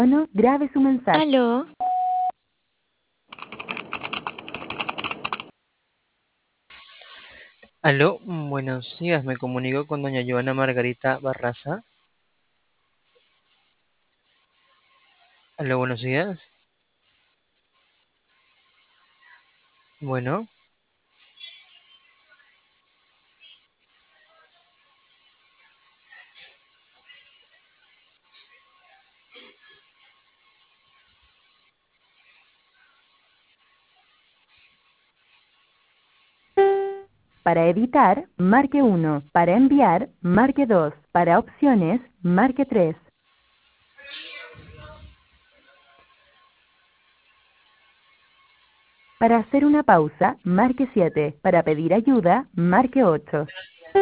tono, grabe su mensaje. Aló, Aló, buenos días, me comunico con doña Joana Margarita Barraza. Aló, buenos días. Bueno, Para editar, marque 1. Para enviar, marque 2. Para opciones, marque 3. Para hacer una pausa, marque 7. Para pedir ayuda, marque 8.